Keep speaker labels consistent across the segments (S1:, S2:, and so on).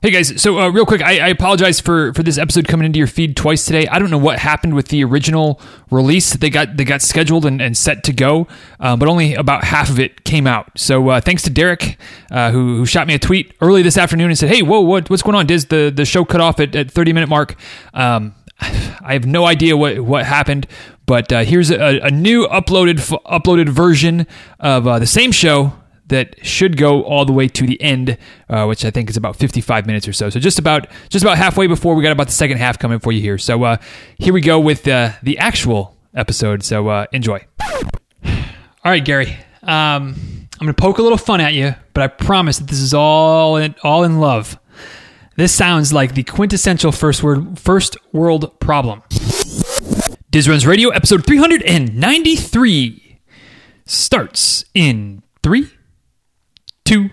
S1: Hey guys, so real quick, I apologize for this episode coming into your feed twice today. I don't know what happened with the original release. They got scheduled and set to go, but only about half of it came out. So thanks to Derek, who shot me a tweet early this afternoon and said, "Hey, whoa, what's going on? Diz, the show cut off at 30-minute mark." I have no idea what happened, but here's a new uploaded version of the same show that should go all the way to the end, which I think is about 55 minutes or so. So just about halfway before, we got about the second half coming for you here. So here we go with the actual episode. So enjoy.
S2: All right, Gary. I'm going to poke a little fun at you, but I promise that this is all in love. This sounds like the quintessential first world problem.
S1: Diz Runs Radio, episode 393 starts in 3, 2.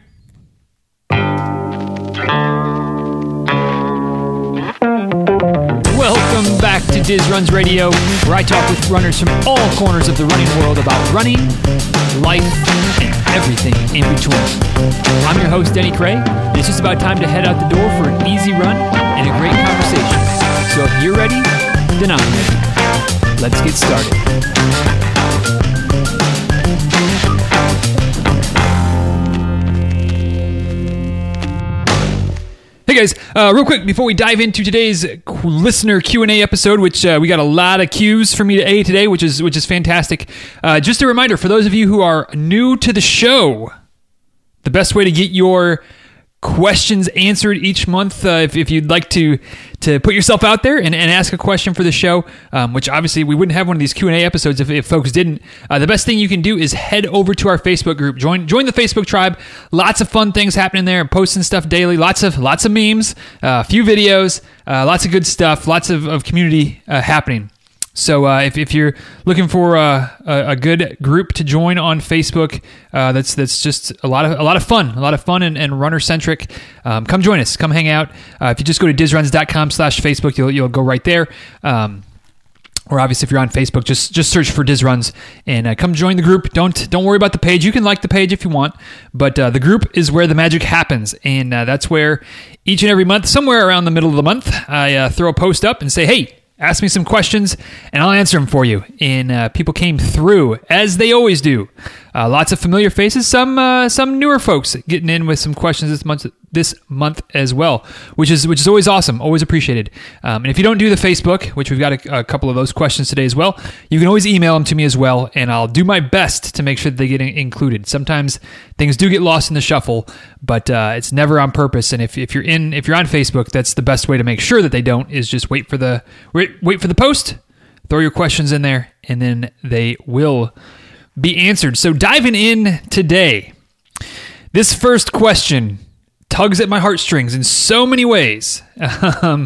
S1: Welcome back to Diz Runs Radio, where I talk with runners from all corners of the running world about running, life, and everything in between. I'm your host, Denny Cray. It's just about time to head out the door for an easy run and a great conversation. So if you're ready, then I'm ready. Let's get started. Hey guys, real quick before we dive into today's listener Q&A episode, which we got a lot of Q's for me to A today, which is fantastic. Just a reminder for those of you who are new to the show, the best way to get your questions answered each month, if you'd like to put yourself out there and ask a question for the show, which obviously we wouldn't have one of these Q&A episodes if folks didn't. The best thing you can do is head over to our Facebook group. Join the Facebook tribe. Lots of fun things happening there. Posting stuff daily. Lots of memes. A few videos. Lots of good stuff. Lots of community happening. So if you're looking for a good group to join on Facebook, that's just a lot of fun and runner centric. Come join us. Come hang out. If you just go to dizruns.com/Facebook, you'll go right there. Or obviously, if you're on Facebook, just search for Diz Runs and come join the group. Don't worry about the page. You can like the page if you want, but the group is where the magic happens, and that's where each and every month, somewhere around the middle of the month, I throw a post up and say, "Hey, ask me some questions, and I'll answer them for you." And people came through, as they always do. Lots of familiar faces, some newer folks getting in with some questions this month as well, which is always awesome, always appreciated. And if you don't do the Facebook, which we've got a couple of those questions today as well, you can always email them to me as well, and I'll do my best to make sure that they get included. Sometimes things do get lost in the shuffle, but it's never on purpose. And if you're on Facebook, that's the best way to make sure that they don't, is just wait for the post, throw your questions in there, and then they will be answered. So diving in today, this first question tugs at my heartstrings in so many ways. I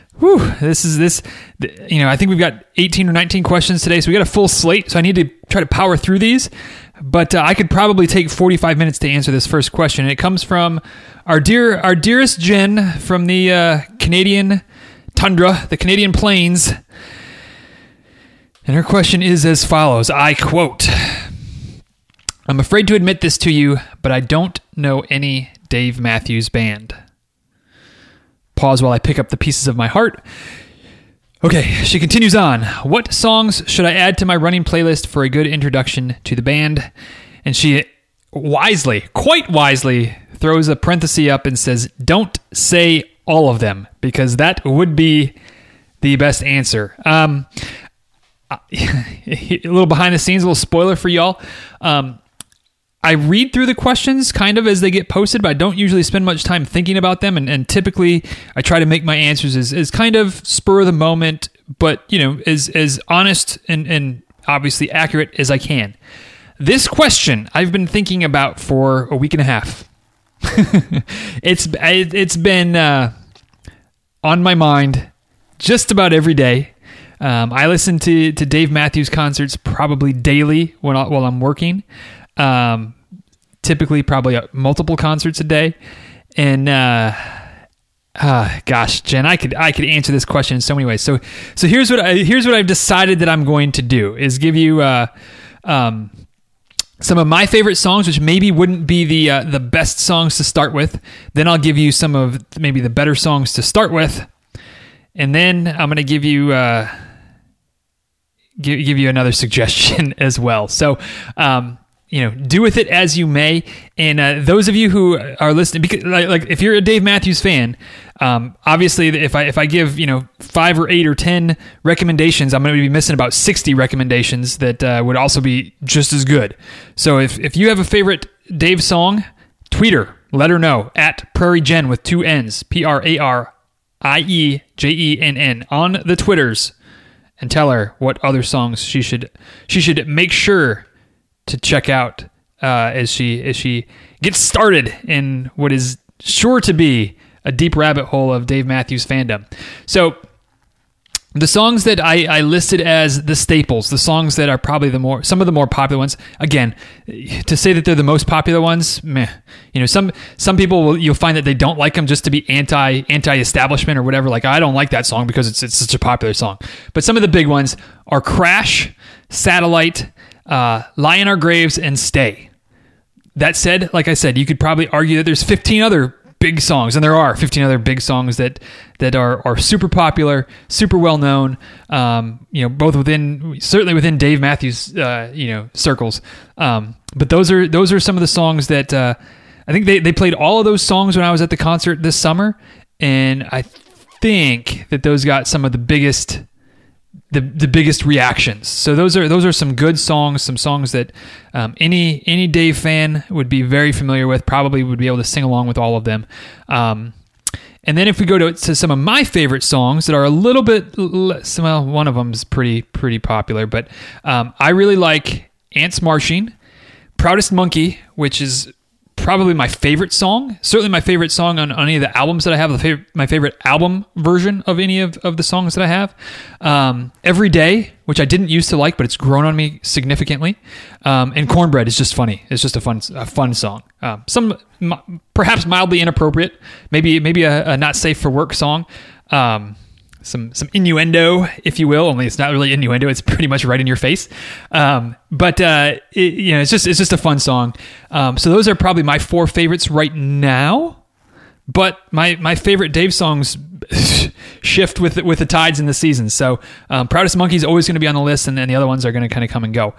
S1: think we've got 18 or 19 questions today, so we got a full slate, so I need to try to power through these, but I could probably take 45 minutes to answer this first question, and it comes from our dearest Jen from the Canadian tundra, the Canadian plains. And her question is as follows. I quote, "I'm afraid to admit this to you, but I don't know any Dave Matthews Band." Pause while I pick up the pieces of my heart. Okay, she continues on. "What songs should I add to my running playlist for a good introduction to the band?" And she quite wisely, throws a parenthesis up and says, "Don't say all of them, because that would be the best answer." A little behind the scenes, a little spoiler for y'all. I read through the questions kind of as they get posted, but I don't usually spend much time thinking about them. And typically I try to make my answers as kind of spur of the moment, but as honest and obviously accurate as I can. This question I've been thinking about for a week and a half. It's been on my mind just about every day. I listen to Dave Matthews concerts probably daily while I'm working. Typically, probably multiple concerts a day. And gosh, Jen, I could answer this question in so many ways. So here's what I've decided that I'm going to do is give you some of my favorite songs, which maybe wouldn't be the best songs to start with. Then I'll give you some of maybe the better songs to start with, and then I'm going to give you give you another suggestion as well. So, do with it as you may. And those of you who are listening, because like if you're a Dave Matthews fan, obviously if I give 5 or 8 or 10 recommendations, I'm going to be missing about 60 recommendations that would also be just as good. So if you have a favorite Dave song, tweet her, let her know at Prairie Jen with 2 N's, PRAIEJENN on the Twitters, and tell her what other songs she should make sure to check out as she gets started in what is sure to be a deep rabbit hole of Dave Matthews fandom. So the songs that I listed as the staples, the songs that are probably some of the more popular ones. Again, to say that they're the most popular ones, meh. Some people you'll find that they don't like them just to be anti-establishment or whatever. Like, I don't like that song because it's such a popular song. But some of the big ones are Crash, Satellite, Lie in Our Graves, and Stay. That said, like I said, you could probably argue that there's 15 other big songs, and there are 15 other big songs that are super popular, super well known. Both certainly within Dave Matthews circles. But those are some of the songs that I think they played all of those songs when I was at the concert this summer, and I think that those got some of the biggest reactions. So those are some good songs, some songs that any Dave fan would be very familiar with, probably would be able to sing along with all of them. And then if we go to some of my favorite songs that are a little bit less, well, one of them is pretty popular, but I really like Ants Marching, Proudest Monkey, which is probably my favorite song, certainly my favorite song on any of the albums that I have, my favorite album version of any of the songs that I have. Every Day, which I didn't used to like, but it's grown on me significantly. And Cornbread is just funny. It's just a fun song. Some perhaps mildly inappropriate, maybe a not safe for work song. Some innuendo, if you will. Only it's not really innuendo; it's pretty much right in your face. But it's just a fun song. So those are probably my 4 favorites right now. But my favorite Dave songs shift with the tides in the season. So Proudest Monkey is always going to be on the list, and then the other ones are going to kind of come and go.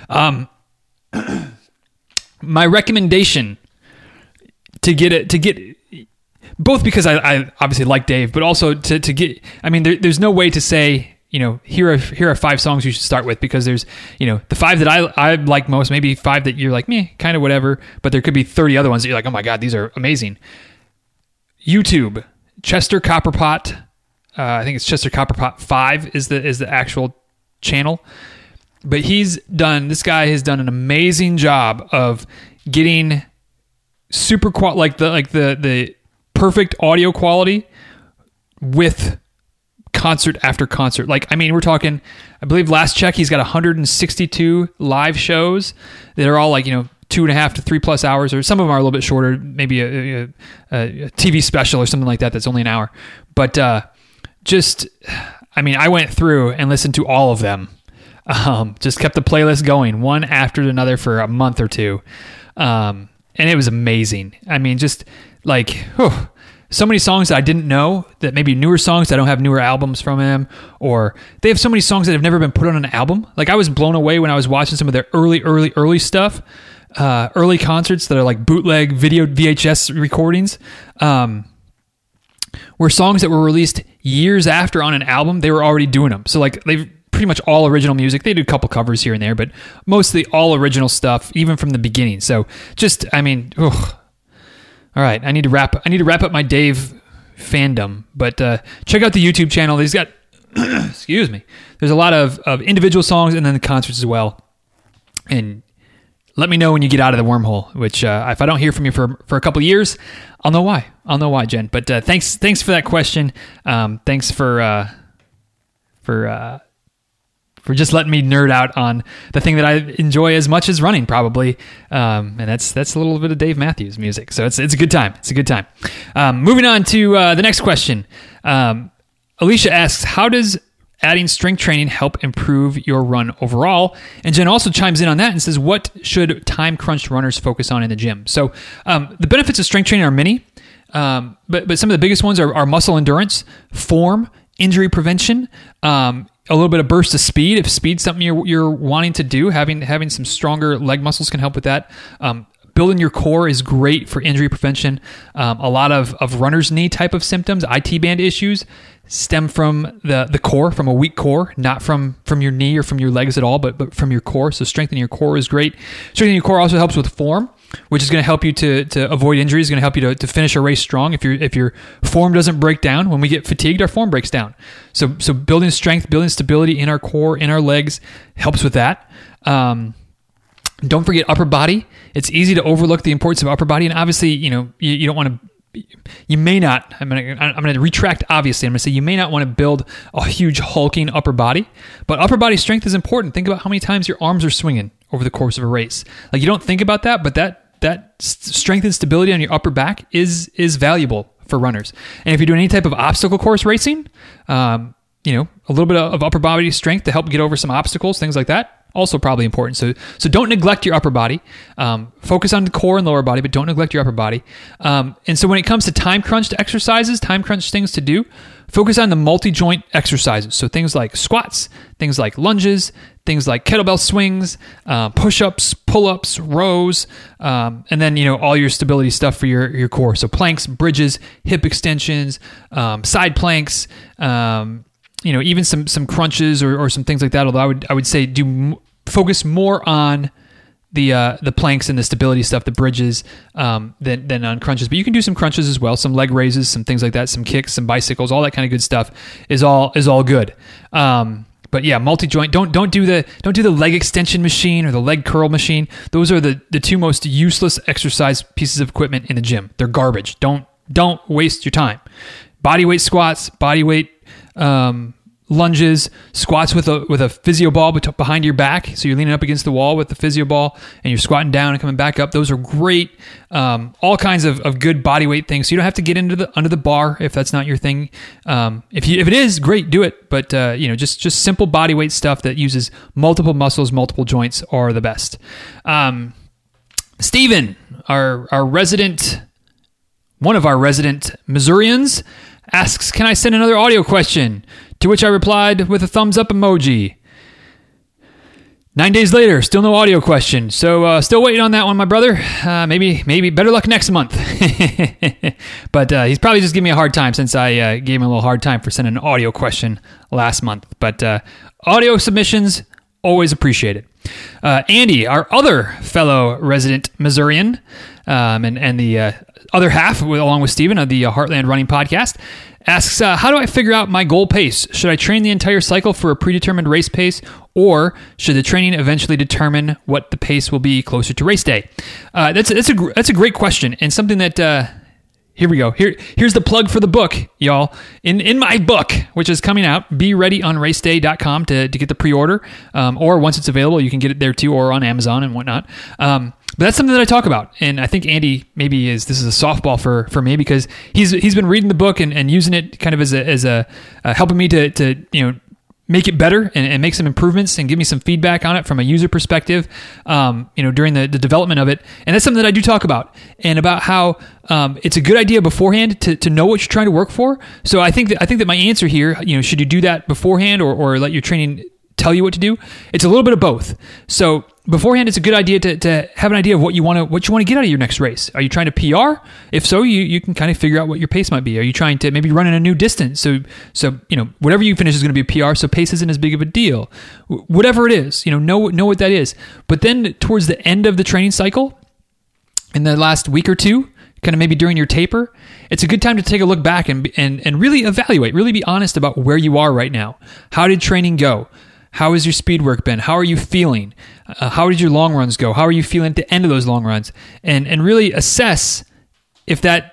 S1: My recommendation to get. Both because I obviously like Dave, but also to get, there's no way to say, here are 5 songs you should start with, because there's, the 5 that I like most, maybe 5 that you're like, meh, kind of whatever, but there could be 30 other ones that you're like, oh my God, these are amazing. YouTube, Chester Copperpot, I think it's Chester Copperpot 5 is the actual channel, but this guy has done an amazing job of getting super the perfect audio quality with concert after concert. We're talking, I believe last check, he's got 162 live shows that are all 2.5 to 3+ hours, or some of them are a little bit shorter, maybe a TV special or something like that that's only an hour. But I went through and listened to all of them. Just kept the playlist going one after another for a month or two. And it was amazing. So many songs that I didn't know, that maybe newer songs that don't have newer albums from him, or they have so many songs that have never been put on an album. I was blown away when I was watching some of their early stuff, early concerts that are like bootleg video VHS recordings, where songs that were released years after on an album, they were already doing them. So they've pretty much all original music. They did a couple covers here and there, but mostly all original stuff, even from the beginning. So all right, I need to wrap up my Dave fandom, but check out the YouTube channel. He's got, excuse me, there's a lot of individual songs and then the concerts as well. And let me know when you get out of the wormhole, which if I don't hear from you for a couple of years, I'll know why. Jen. But thanks for that question. Thanks for just letting me nerd out on the thing that I enjoy as much as running, probably. And that's a little bit of Dave Matthews music. So it's a good time. It's a good time. Moving on to the next question. Alicia asks, how does adding strength training help improve your run overall? And Jen also chimes in on that and says, what should time-crunched runners focus on in the gym? So the benefits of strength training are many, but some of the biggest ones are muscle endurance, form, injury prevention, a little bit of burst of speed. If speed's something you're wanting to do, having some stronger leg muscles can help with that. Building your core is great for injury prevention. A lot of runner's knee type of symptoms, IT band issues, stem from the core, from a weak core, not from your knee or from your legs at all, but from your core. So strengthening your core is great. Strengthening your core also helps with form, which is going to help you to avoid injuries. Is going to help you to finish a race strong. If your form doesn't break down, when we get fatigued, our form breaks down. So building strength, building stability in our core, in our legs, helps with that. Don't forget upper body. It's easy to overlook the importance of upper body, and obviously, you don't want to. You may not. I'm going to retract. Obviously, I'm going to say you may not want to build a huge hulking upper body, but upper body strength is important. Think about how many times your arms are swinging over the course of a race. Like, you don't think about that, but that strength and stability on your upper back is valuable for runners. And if you're doing any type of obstacle course racing, a little bit of upper body strength to help get over some obstacles, things like that. Also probably important. So don't neglect your upper body. Focus on the core and lower body, but don't neglect your upper body. And so when it comes to time-crunched exercises, time-crunched things to do, focus on the multi-joint exercises. So things like squats, things like lunges, things like kettlebell swings, push-ups, pull-ups, rows, and then, all your stability stuff for your core. So planks, bridges, hip extensions, side planks, even some crunches or some things like that. Although I would say focus more on the planks and the stability stuff, the bridges, than on crunches. But you can do some crunches as well, some leg raises, some things like that, some kicks, some bicycles, all that kind of good stuff is all good. But yeah, multi-joint. Don't do the leg extension machine or the leg curl machine. Those are the two most useless exercise pieces of equipment in the gym. They're garbage. Don't waste your time. Bodyweight squats, bodyweight lunges, squats with a physio ball behind your back. So you're leaning up against the wall with the physio ball and you're squatting down and coming back up. Those are great. All kinds of good body weight things. So you don't have to get into under the bar if that's not your thing. If it is, great, do it. But just simple body weight stuff that uses multiple muscles, multiple joints are the best. Steven, one of our resident Missourians, asks, can I send another audio question? To which I replied with a thumbs up emoji. 9 days later, still no audio question. So still waiting on that one, my brother. Maybe better luck next month. But he's probably just giving me a hard time since I gave him a little hard time for sending an audio question last month. But audio submissions, always appreciated. Andy, our other fellow resident Missourian, and the other half, along with Steven, of the Heartland Running Podcast, asks, how do I figure out my goal pace? Should I train the entire cycle for a predetermined race pace, or should the training eventually determine what the pace will be closer to race day? That's a great question, and something that here we go. Here's the plug for the book, y'all. In my book, which is coming out, bereadyonraceday.com to get the pre-order, or once it's available, you can get it there too, or on Amazon and whatnot. But that's something that I talk about, and I think Andy this is a softball for me, because he's been reading the book and using it kind of as a helping me to make it better and make some improvements and give me some feedback on it from a user perspective, during the development of it. And that's something that I do talk about, and about how it's a good idea beforehand to know what you're trying to work for. So I think that my answer here, should you do that beforehand or let your training tell you what to do? It's a little bit of both. So beforehand, it's a good idea to have an idea of what you want to get out of your next race. Are you trying to PR? If so, you can kind of figure out what your pace might be. Are you trying to maybe run in a new distance? So whatever you finish is going to be a PR, so pace isn't as big of a deal. Whatever it is, know what that is. But then towards the end of the training cycle, in the last week or two, kind of maybe during your taper, it's a good time to take a look back and really evaluate, really be honest about where you are right now. How did training go? How has your speed work been? How are you feeling? How did your long runs go? How are you feeling at the end of those long runs? And really assess if that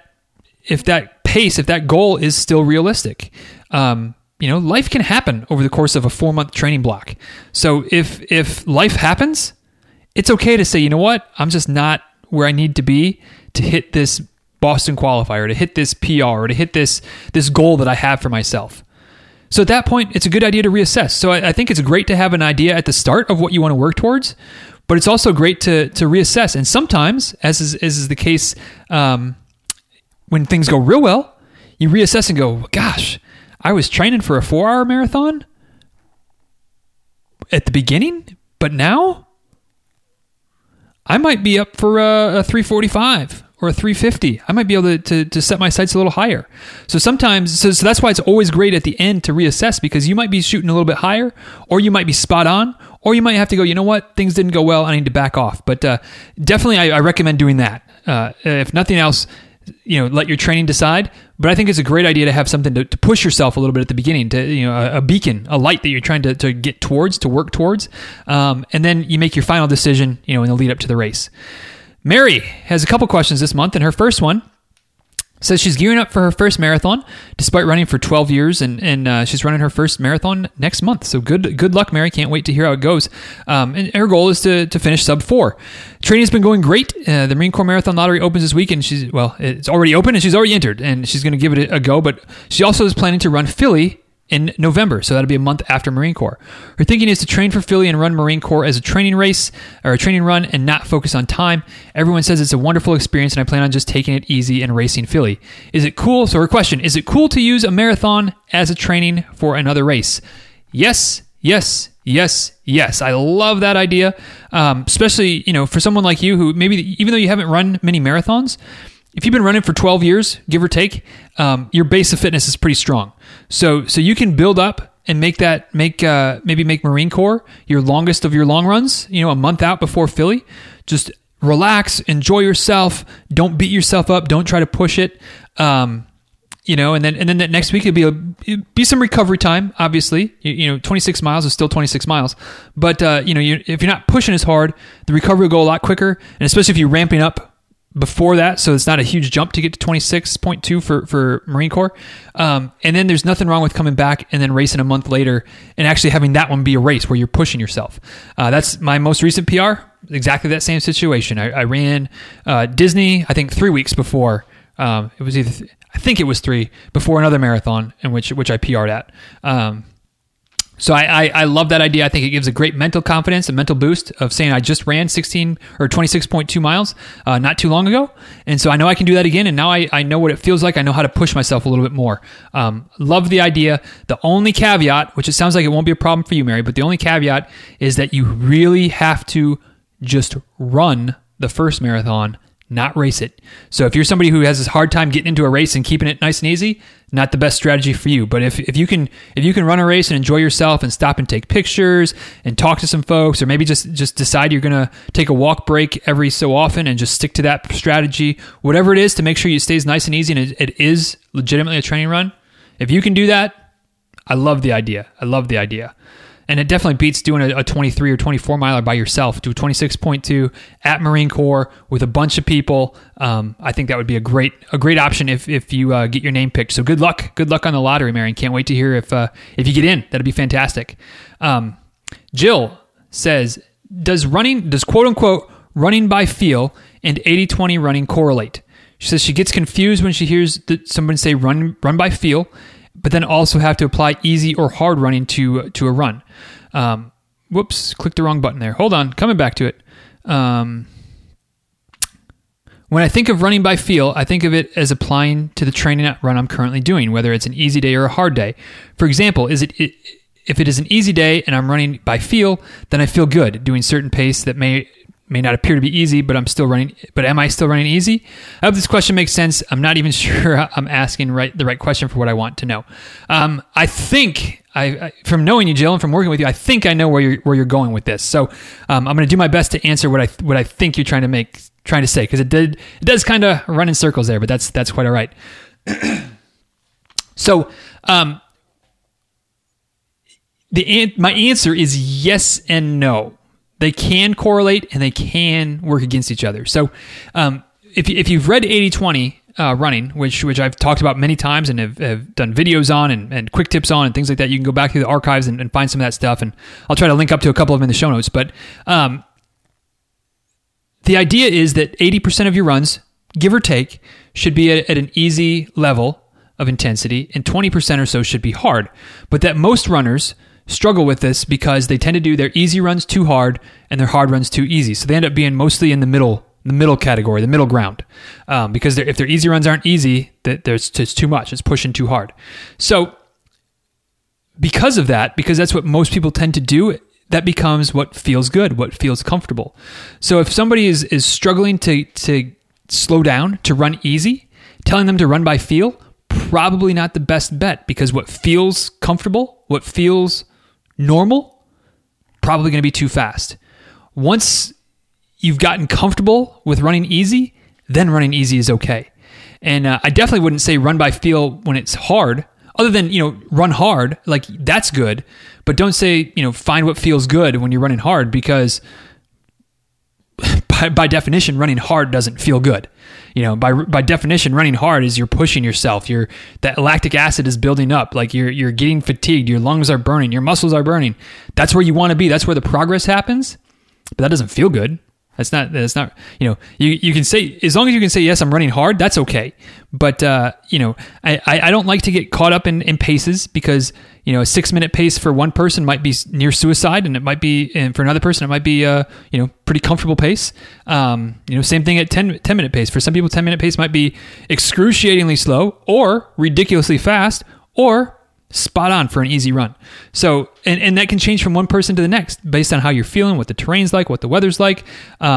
S1: pace, if that goal is still realistic. Life can happen over the course of a 4-month training block. So if life happens, it's okay to say, you know what? I'm just not where I need to be to hit this Boston qualifier, to hit this PR, or to hit this goal that I have for myself. So at that point, it's a good idea to reassess. So I think it's great to have an idea at the start of what you want to work towards, but it's also great to reassess. And sometimes, as is the case when things go real well, you reassess and go, gosh, I was training for a 4-hour marathon at the beginning, but now I might be up for a 345 or a 350. I might be able to set my sights a little higher. So sometimes, so that's why it's always great at the end to reassess, because you might be shooting a little bit higher, or you might be spot on, or you might have to go, you know what, things didn't go well, I need to back off. But definitely I recommend doing that. If nothing else, let your training decide. But I think it's a great idea to have something to push yourself a little bit at the beginning, to a beacon, a light that you're trying to get towards, to work towards, and then you make your final decision, in the lead up to the race. Mary has a couple questions this month, and her first one says she's gearing up for her first marathon, despite running for 12 years, and she's running her first marathon next month. So good luck, Mary. Can't wait to hear how it goes. And her goal is to finish sub 4. Training's been going great. The Marine Corps Marathon Lottery opens this week, and it's already open, and she's already entered, and she's going to give it a go. But she also is planning to run Philly in November, so that'll be a month after Marine Corps. Her thinking is to train for Philly and run Marine Corps as a training race or a training run and not focus on time. Everyone says it's a wonderful experience, and I plan on just taking it easy and racing Philly. Is it cool? So her question, is it cool to use a marathon as a training for another race? Yes, yes, yes, yes. I love that idea, especially for someone like you who maybe, even though you haven't run many marathons, if you've been running for 12 years, give or take, your base of fitness is pretty strong. So you can build up and make Marine Corps your longest of your long runs, a month out before Philly. Just relax, enjoy yourself. Don't beat yourself up. Don't try to push it. And then that next week it'll be some recovery time. Obviously, 26 miles is still 26 miles, but if you're not pushing as hard, the recovery will go a lot quicker, and especially if you're ramping up before that, so it's not a huge jump to get to 26.2 for Marine Corps. And then there's nothing wrong with coming back and then racing a month later and actually having that one be a race where you're pushing yourself. That's my most recent PR. Exactly that same situation. I ran Disney, I think 3 weeks before. I think it was 3 before another marathon in which I PR'd at. So I love that idea. I think it gives a great mental confidence, a mental boost of saying I just ran 16 or 26.2 miles not too long ago. And so I know I can do that again. And now I know what it feels like. I know how to push myself a little bit more. Love the idea. The only caveat, which it sounds like it won't be a problem for you, Mary, but the only caveat is that you really have to just run the first marathon, not race it. So if you're somebody who has this hard time getting into a race and keeping it nice and easy, not the best strategy for you. But if you can run a race and enjoy yourself and stop and take pictures and talk to some folks, or maybe just decide you're going to take a walk break every so often and just stick to that strategy, whatever it is to make sure it stays nice and easy and it is legitimately a training run. If you can do that, I love the idea. And it definitely beats doing a 23 or 24 miler by yourself. Do a 26.2 at Marine Corps with a bunch of people. I think that would be a great option if you get your name picked. So good luck on the lottery, Marion. Can't wait to hear if you get in. That'd be fantastic. Jill says, does quote unquote running by feel and 80-20 running correlate? She says she gets confused when she hears someone say run by feel, but then also have to apply easy or hard running to a run. Whoops, clicked the wrong button there. Hold on, coming back to it. When I think of running by feel, I think of it as applying to the training run I'm currently doing, whether it's an easy day or a hard day. For example, if it is an easy day and I'm running by feel, then I feel good doing certain pace that may not appear to be easy, but am I still running easy? I hope this question makes sense. I'm not even sure I'm asking the right question for what I want to know. I think from knowing you, Jill, and from working with you, I think I know where you're going with this. So I'm going to do my best to answer what I think you're trying to say, because it does kind of run in circles there, but that's quite all right. So my answer is yes and no. They can correlate and they can work against each other. So if you've read 80-20 running, which I've talked about many times and have done videos on and quick tips on and things like that, you can go back through the archives and find some of that stuff. And I'll try to link up to a couple of them in the show notes. But the idea is that 80% of your runs, give or take, should be at an easy level
S2: of intensity and 20% or so should be hard. But that most runners struggle with this because they tend to do their easy runs too hard and their hard runs too easy. So they end up being mostly in the middle category, the middle ground. Because if their easy runs aren't easy, it's too much. It's pushing too hard. So because of that, because that's what most people tend to do, that becomes what feels good, what feels comfortable. So if somebody is struggling to slow down, to run easy, telling them to run by feel, probably not the best bet, because what feels comfortable, what feels normal, probably going to be too fast. Once you've gotten comfortable with running easy, then running easy is okay. And I definitely wouldn't say run by feel when it's hard, other than, run hard, like that's good, but don't say, find what feels good when you're running hard, because by definition, running hard doesn't feel good. By definition, running hard is you're pushing yourself. That lactic acid is building up. Like you're getting fatigued. Your lungs are burning. Your muscles are burning. That's where you want to be. That's where the progress happens. But that doesn't feel good. That's not. You can say, as long as you can say, yes, I'm running hard, that's okay. But I don't like to get caught up in paces, because a 6-minute pace for one person might be near suicide, and it might be, and for another person it might be pretty comfortable pace. Same thing at 10-minute pace. For some people, 10-minute pace might be excruciatingly slow, or ridiculously fast, or spot on for an easy run. So, and that can change from one person to the next based on how you're feeling, what the terrain's like, what the weather's like.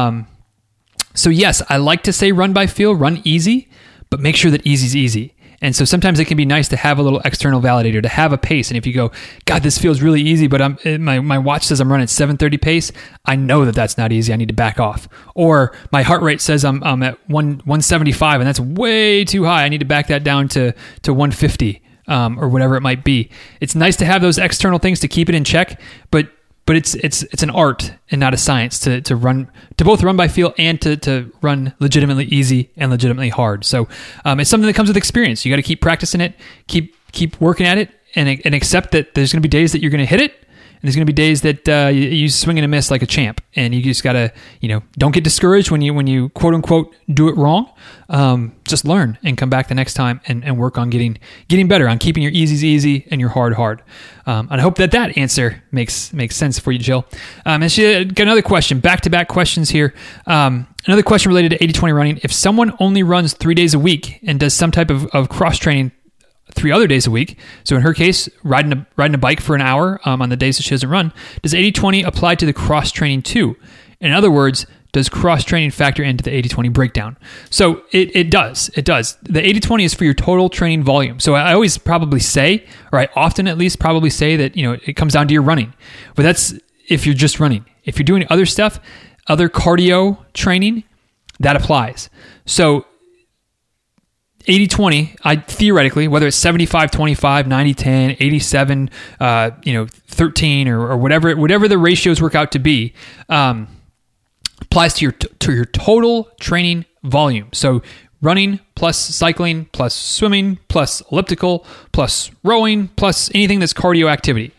S2: So yes, I like to say run by feel, run easy, but make sure that easy's easy. And so sometimes it can be nice to have a little external validator, to have a pace. And if you go, God, this feels really easy, but my watch says I'm running 7:30 pace, I know that that's not easy. I need to back off. Or my heart rate says I'm at 175, and that's way too high. I need to back that down to 150. Or whatever it might be. It's nice to have those external things to keep it in check, but it's an art and not a science to both run by feel and to run legitimately easy and legitimately hard. So it's something that comes with experience. You got to keep practicing it, keep working at it, and accept that there's going to be days that you're going to hit it, and there's going to be days that you swing and a miss like a champ, and you just got to, don't get discouraged when you quote unquote do it wrong. Just learn and come back the next time and work on getting better, on keeping your easies easy and your hard. And I hope that answer makes sense for you, Jill. And she got another question, back-to-back questions here. Another question related to 80-20 running. If someone only runs 3 days a week and does some type of cross-training 3 other days a week, so in her case, riding a bike for an hour on the days that she doesn't run, does 80-20 apply to the cross-training too? In other words, does cross-training factor into the 80-20 breakdown? So it does. It does. The 80-20 is for your total training volume. So I always probably say, or I often at least probably say that, it comes down to your running. But that's if you're just running. If you're doing other stuff, other cardio training, that applies. So 80-20, I theoretically, whether it's 75-25, 90-10, 87, 13, or whatever the ratios work out to be, applies to your total training volume. So running plus cycling plus swimming plus elliptical plus rowing plus anything that's cardio activity.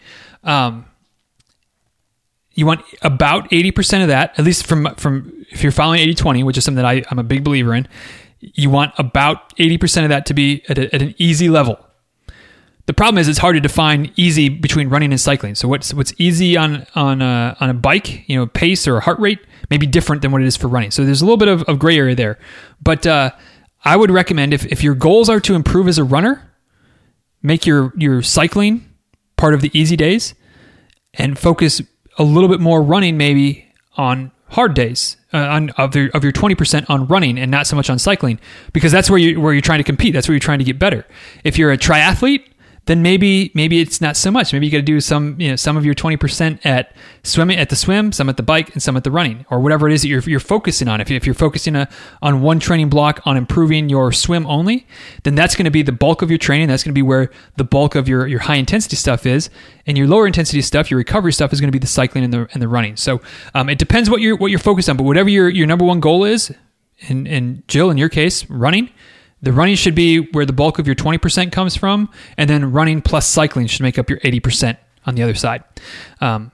S2: You want about 80% of that, at least from if you're following 80-20, which is something that I'm a big believer in. You want about 80% of that to be at an easy level. The problem is it's hard to define easy between running and cycling. So what's easy on a bike, pace or heart rate, may be different than what it is for running. So there's a little bit of gray area there. But I would recommend if your goals are to improve as a runner, make your cycling part of the easy days, and focus a little bit more running maybe on hard days. Of your 20% on running and not so much on cycling, because that's where you're trying to compete. That's where you're trying to get better. If you're a triathlete, then maybe it's not so much. Maybe you got to do some of your 20% at the swim, some at the bike, and some at the running, or whatever it is that you're focusing on. If you're focusing on one training block on improving your swim only, then that's going to be the bulk of your training. That's going to be where the bulk of your high intensity stuff is, and your lower intensity stuff, your recovery stuff, is going to be the cycling and the running. So it depends what you're focused on, but whatever your number one goal is, and Jill, in your case, running. The running should be where the bulk of your 20% comes from, and then running plus cycling should make up your 80% on the other side. But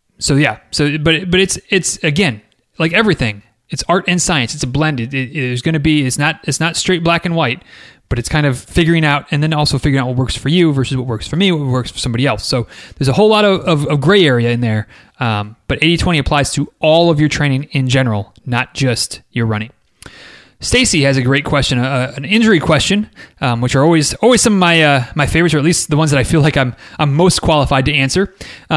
S2: it's again, like everything, it's art and science. It's a blend. It's not straight black and white, but it's kind of figuring out, and then also figuring out what works for you versus what works for me, what works for somebody else. So there's a whole lot of gray area in there. But 80-20 applies to all of your training in general, not just your running. Stacy has a great question, an injury question, which are always some of my favorites, or at least the ones that I feel like I'm most qualified to answer.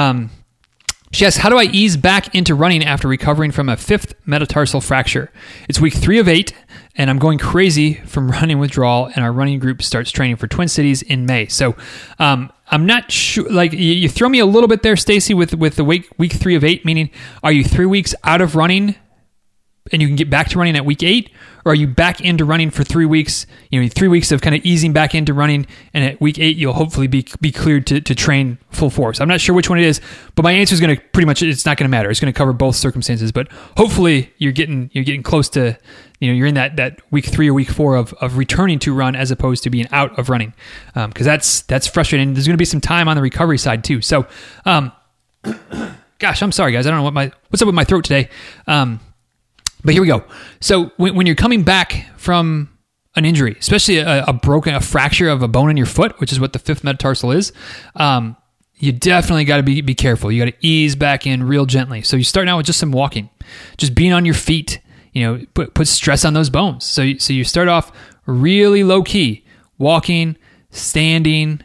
S2: She asks, how do I ease back into running after recovering from a 5th metatarsal fracture? It's week 3 of 8, and I'm going crazy from running withdrawal, and our running group starts training for Twin Cities in May. So I'm not sure, like you throw me a little bit there, Stacy, with the week 3 of 8, meaning are you 3 weeks out of running and you can get back to running at week 8? Or are you back into running for 3 weeks, 3 weeks of kind of easing back into running, and at week 8, you'll hopefully be cleared to train full force. I'm not sure which one it is, but my answer is going to pretty much, it's not going to matter. It's going to cover both circumstances, but hopefully you're getting close to, you're in that week 3 or week 4 of returning to run as opposed to being out of running. Because that's frustrating. There's going to be some time on the recovery side too. So, gosh, I'm sorry guys. I don't know what's up with my throat today. But here we go. So when you're coming back from an injury, especially a fracture of a bone in your foot, which is what the 5th metatarsal is, you definitely got to be careful. You got to ease back in real gently. So you start out with just some walking, just being on your feet. Put stress on those bones. So you start off really low key, walking, standing,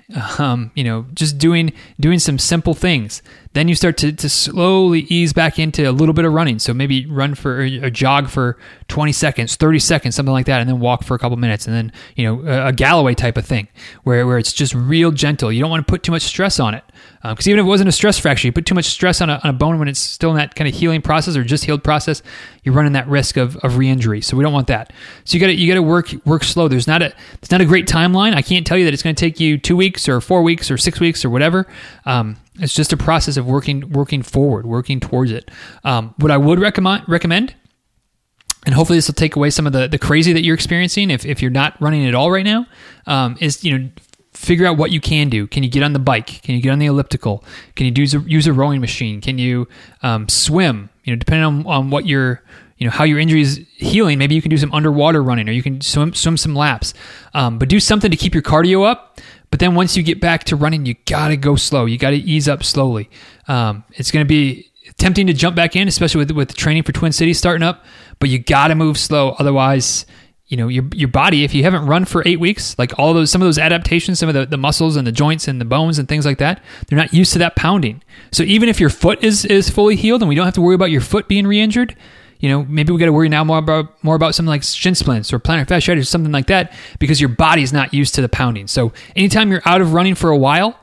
S2: just doing some simple things. Then you start to slowly ease back into a little bit of running. So maybe run or jog for 20 seconds, 30 seconds, something like that, and then walk for a couple minutes. And then, a Galloway type of thing where it's just real gentle. You don't want to put too much stress on it. Because even if it wasn't a stress fracture, you put too much stress on a bone when it's still in that kind of healing process or just healed process, you're running that risk of re-injury. So we don't want that. So you got to work slow. There's not a great timeline. I can't tell you that it's going to take you 2 weeks or 4 weeks or 6 weeks or whatever. It's just a process of working forward, working towards it. What I would recommend, and hopefully this will take away some of the crazy that you're experiencing if you're not running at all right now, is figure out what you can do. Can you get on the bike? Can you get on the elliptical? Can you use a rowing machine? Can you swim? Depending on what how your injury is healing, maybe you can do some underwater running, or you can swim some laps. But do something to keep your cardio up. But then once you get back to running, you got to go slow. You got to ease up slowly. It's going to be tempting to jump back in, especially with the training for Twin Cities starting up, but you got to move slow. Otherwise, your body, if you haven't run for 8 weeks, like some of those adaptations, some of the muscles and the joints and the bones and things like that, they're not used to that pounding. So even if your foot is fully healed and we don't have to worry about your foot being re-injured, maybe we got to worry now more about something like shin splints or plantar fasciitis or something like that, because your body's not used to the pounding. So anytime you're out of running for a while,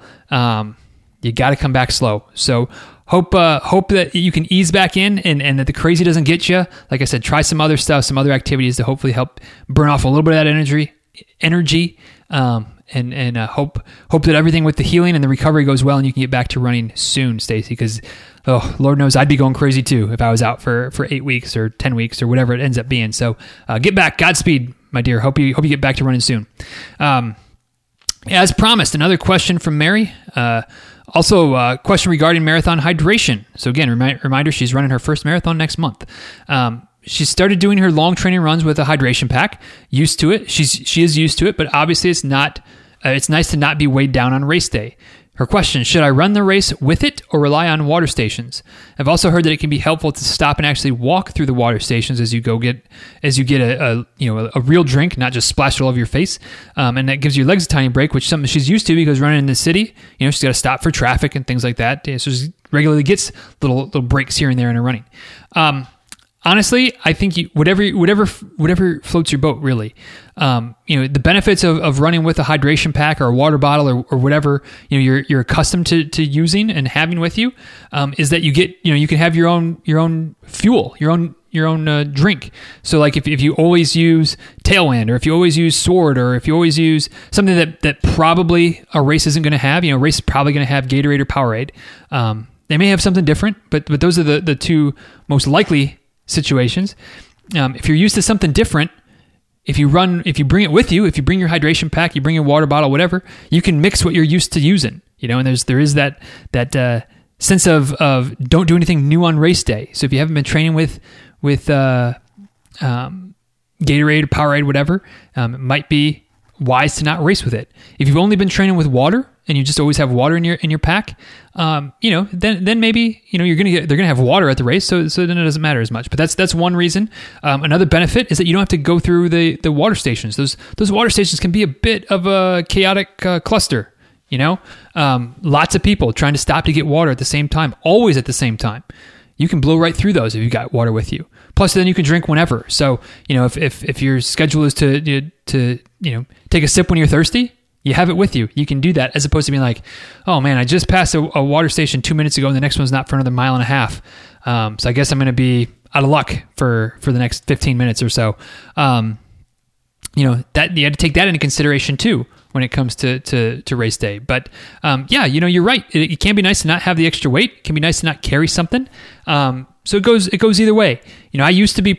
S2: you got to come back slow. So hope that you can ease back in and that the crazy doesn't get you. Like I said, try some other stuff, some other activities to hopefully help burn off a little bit of that energy. And hope that everything with the healing and the recovery goes well and you can get back to running soon, Stacy, because Lord knows I'd be going crazy too if I was out for 8 weeks or 10 weeks or whatever it ends up being. So get back. Godspeed, my dear. Hope you get back to running soon. As promised, another question from Mary. Also, a question regarding marathon hydration. So again, reminder, she's running her first marathon next month. She started doing her long training runs with a hydration pack. Used to it. She is used to it, but obviously it's not. It's nice to not be weighed down on race day. Her question: should I run the race with it or rely on water stations? I've also heard that it can be helpful to stop and actually walk through the water stations as you get a real drink, not just splash it all over your face. And that gives your legs a tiny break, which is something she's used to because running in the city, she's got to stop for traffic and things like that. So she regularly gets little breaks here and there in her running. Honestly, I think whatever floats your boat, really. The benefits of running with a hydration pack or a water bottle or whatever you're accustomed to using and having with you is that you get you can have your own fuel, your own drink. So like if you always use Tailwind, or if you always use Sword, or if you always use something that probably a race isn't going to have, a race is probably going to have Gatorade or Powerade. They may have something different, but those are the two most likely situations. If you're used to something different, if you bring it with you, if you bring your hydration pack, you bring your water bottle, whatever, you can mix what you're used to using, and there is that sense of don't do anything new on race day. So if you haven't been training with Gatorade, Powerade, whatever, it might be wise to not race with it. If you've only been training with water and you just always have water in your pack, then maybe they're gonna have water at the race, so then it doesn't matter as much. But that's one reason. Another benefit is that you don't have to go through the water stations. Those water stations can be a bit of a chaotic cluster. Lots of people trying to stop to get water at the same time, always at the same time. You can blow right through those if you've got water with you. Plus, then you can drink whenever. So, if your schedule is to take a sip when you're thirsty, you have it with you. You can do that, as opposed to being like, oh man, I just passed a water station 2 minutes ago and the next one's not for another mile and a half. So I guess I'm going to be out of luck for the next 15 minutes or so. That you had to take that into consideration too when it comes to race day. But you're right. It can be nice to not have the extra weight. It can be nice to not carry something. So it goes either way. I used to be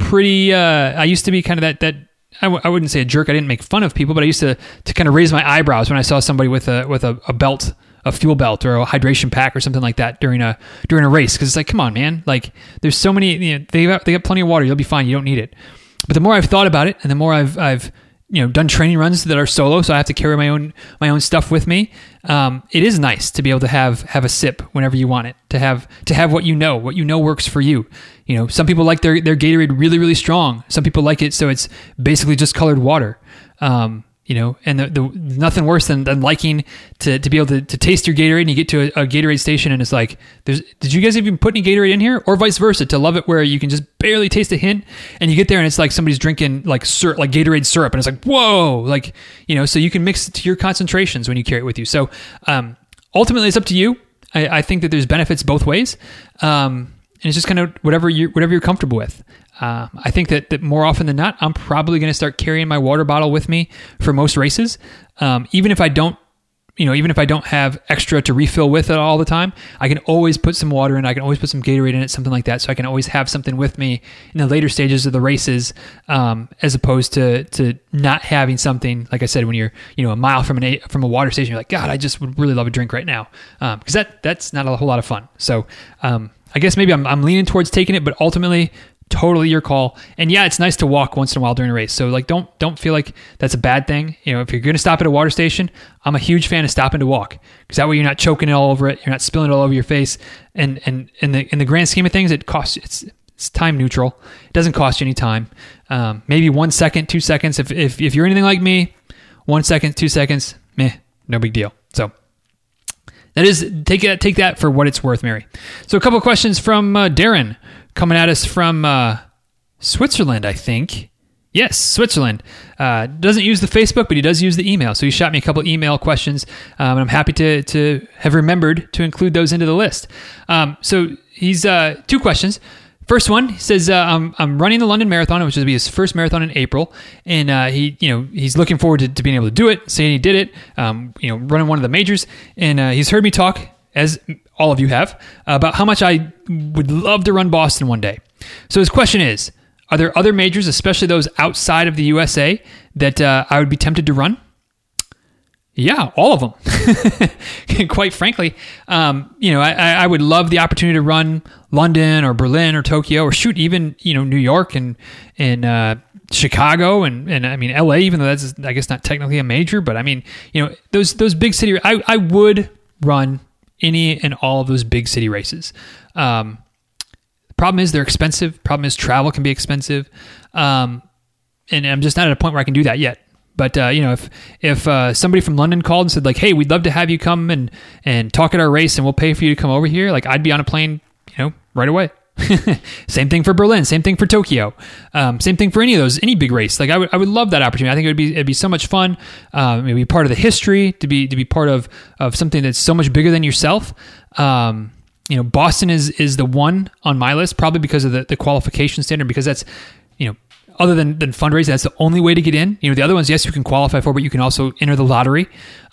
S2: kind of that I wouldn't say a jerk. I didn't make fun of people, but I used to kind of raise my eyebrows when I saw somebody with a belt, a fuel belt, or a hydration pack, or something like that during a race. Because it's like, come on, man! Like, there's so many. They got plenty of water. You'll be fine. You don't need it. But the more I've thought about it, and the more I've done training runs that are solo, so I have to carry my own stuff with me. It is nice to be able to have a sip whenever you want it. To have what you know works for you. Some people like their Gatorade really, really strong. Some people like it so it's basically just colored water. And the nothing worse than liking to be able to taste your Gatorade, and you get to a Gatorade station and it's like, did you guys even put any Gatorade in here? Or vice versa, to love it where you can just barely taste a hint, and you get there and it's like somebody's drinking like syrup, like Gatorade syrup, and it's like, whoa, so you can mix it to your concentrations when you carry it with you. So ultimately it's up to you. I think that there's benefits both ways. And it's just kind of whatever you're comfortable with. I think that more often than not, I'm probably going to start carrying my water bottle with me for most races. Even if I don't have extra to refill with it all the time, I can always put some water in. I can always put some Gatorade in it, something like that. So I can always have something with me in the later stages of the races, as opposed to not having something. Like I said, when you're a mile from a water station, you're like, God, I just would really love a drink right now, because that's not a whole lot of fun. So I guess maybe I'm leaning towards taking it, but ultimately, totally your call. And yeah, it's nice to walk once in a while during a race. So don't feel like that's a bad thing. If you're going to stop at a water station, I'm a huge fan of stopping to walk, because that way you're not choking it all over it. You're not spilling it all over your face. And in the grand scheme of things, it costs, it's time neutral. It doesn't cost you any time. Maybe 1 second, 2 seconds. If you're anything like me, 1 second, 2 seconds, no big deal. So that is, take that for what it's worth, Mary. So a couple of questions from Darren, coming at us from Switzerland, I think. Yes, Switzerland. Doesn't use the Facebook, but he does use the email. So he shot me a couple email questions, and I'm happy to have remembered to include those into the list. So he's two questions. First one, he says, I'm running the London Marathon, which will be his first marathon in April, and he's looking forward to being able to do it, saying he did it, running one of the majors, and he's heard me talk, as all of you have, about how much I would love to run Boston one day. So his question is, are there other majors, especially those outside of the USA, that I would be tempted to run? Yeah, all of them. Quite frankly, I would love the opportunity to run London or Berlin or Tokyo, or shoot, even New York and Chicago and I mean LA, even though that's, I guess, not technically a major, but I mean those big city. I would run any and all of those big city races. The problem is they're expensive. Problem is travel can be expensive, and I'm just not at a point where I can do that yet. But if somebody from London called and said, like, hey, we'd love to have you come and talk at our race, and we'll pay for you to come over here, like, I'd be on a plane, right away. Same thing for Berlin. Same thing for Tokyo. Same thing for any big race. Like, I would love that opportunity. I think it'd be so much fun. It'd be part of the history, to be part of something that's so much bigger than yourself. Boston is the one on my list, probably because of the qualification standard, because that's, other than fundraising, that's the only way to get in. The other ones, yes, you can qualify for, but you can also enter the lottery.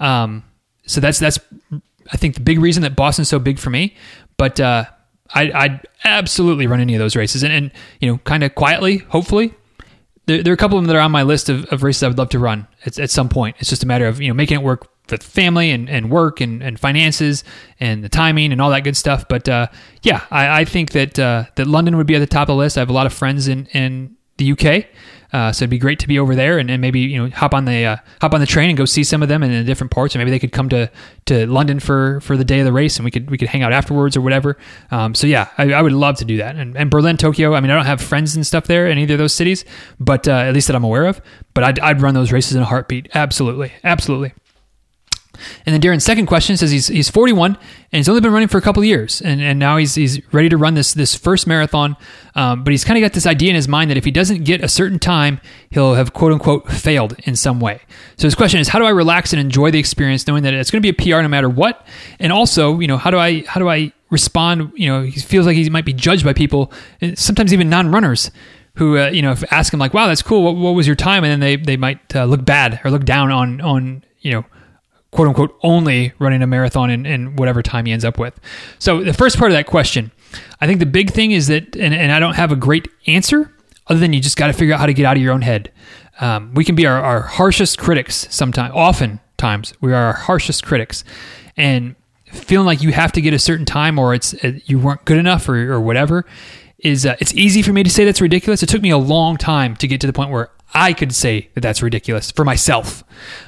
S2: So that's I think the big reason that Boston's so big for me. But I'd absolutely run any of those races, and kind of quietly, hopefully. There are a couple of them that are on my list of races I would love to run at some point. It's just a matter of making it work with family and work and finances and the timing and all that good stuff. But I think that London would be at the top of the list. I have a lot of friends in the UK,
S1: So it'd be great to be over there and maybe hop on the train and go see some of them in the different parts, or maybe they could come to London for the day of the race and we could hang out afterwards or whatever. So yeah, I would love to do that. And Berlin, Tokyo. I mean, I don't have friends and stuff there in either of those cities, but at least that I'm aware of. But I'd run those races in a heartbeat. Absolutely. And then Darren's second question says he's 41 and he's only been running for a couple of years, and now he's ready to run this first marathon, but he's kind of got this idea in his mind that if he doesn't get a certain time, he'll have quote unquote failed in some way. So his question is, how do I relax and enjoy the experience, knowing that it's going to be a PR no matter what? And also, how do I respond? He feels like he might be judged by people, sometimes even non-runners, who if ask him like, wow, that's cool, what was your time? And then they might look bad or look down on quote unquote only running a marathon in whatever time he ends up with. So the first part of that question, I think the big thing is that, and I don't have a great answer other than you just got to figure out how to get out of your own head. We can be our harshest critics oftentimes we are our harshest critics, and feeling like you have to get a certain time or you weren't good enough or whatever is, it's easy for me to say that's ridiculous. It took me a long time to get to the point where I could say that that's ridiculous for myself.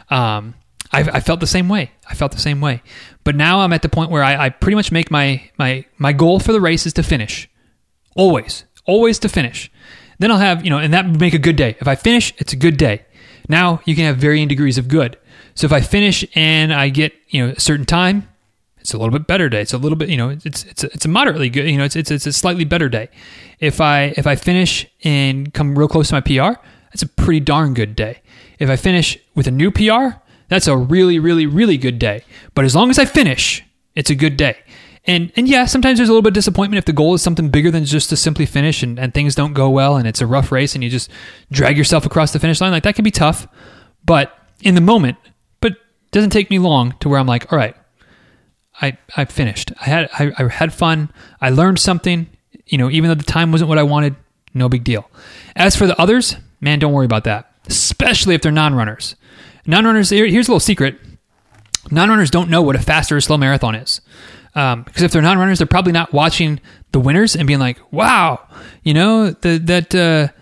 S1: I felt the same way. But now I'm at the point where I pretty much make my goal for the race is to finish. Always to finish. Then I'll have, and that would make a good day. If I finish, it's a good day. Now you can have varying degrees of good. So if I finish and I get, a certain time, it's a little bit better day. It's a little bit, it's a moderately good, it's a slightly better day. If I finish and come real close to my PR, that's a pretty darn good day. If I finish with a new PR, that's a really, really, really good day. But as long as I finish, it's a good day. And yeah, sometimes there's a little bit of disappointment if the goal is something bigger than just to simply finish and things don't go well and it's a rough race and you just drag yourself across the finish line. Like, that can be tough. But in the moment, it doesn't take me long to where I'm like, all right, I finished. I had fun. I learned something, even though the time wasn't what I wanted, no big deal. As for the others, man, don't worry about that, especially if they're non-runners. Non-runners, here's a little secret. Non-runners don't know what a fast or a slow marathon is. Because if they're non-runners, they're probably not watching the winners and being like, wow, that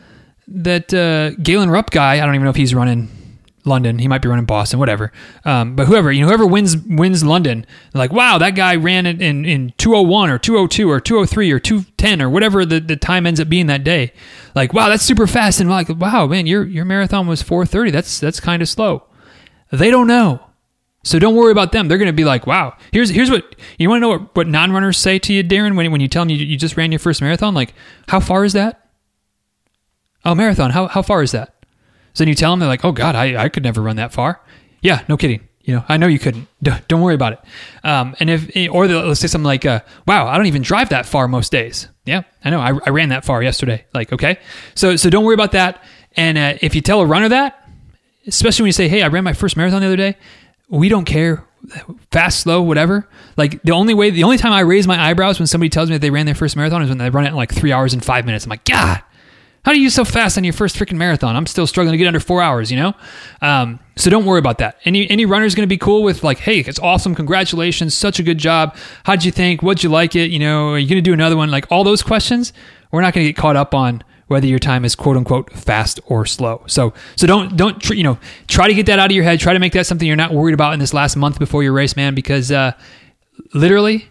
S1: Galen Rupp guy, I don't even know if he's running London. He might be running Boston, whatever. But whoever wins London, they're like, wow, that guy ran it in 2:01 or 2:02 or 2:03 or 2:10 or whatever the time ends up being that day. Like, wow, that's super fast. And like, wow, man, your marathon was 4:30. That's kind of slow. They don't know. So don't worry about them. They're going to be like, wow, here's what, you want to know what non-runners say to you, Darren, when you tell them you just ran your first marathon? Like, how far is that? Oh, marathon, how far is that? So then you tell them, they're like, oh God, I could never run that far. Yeah, no kidding. I know you couldn't. Don't worry about it. And they'll say something like, wow, I don't even drive that far most days. Yeah, I know. I ran that far yesterday. Like, okay. So don't worry about that. And if you tell a runner that, especially when you say, hey, I ran my first marathon the other day, we don't care, fast, slow, whatever. Like, the only time I raise my eyebrows when somebody tells me that they ran their first marathon is when they run it in like 3 hours and 5 minutes. I'm like, God, how do you so fast on your first freaking marathon? I'm still struggling to get under 4 hours, So don't worry about that. Any runner's going to be cool with like, hey, it's awesome. Congratulations. Such a good job. How'd you think? What'd you like it? Are you going to do another one? Like, all those questions, we're not going to get caught up on whether your time is quote unquote fast or slow. So don't try to get that out of your head. Try to make that something you're not worried about in this last month before your race, man, because literally,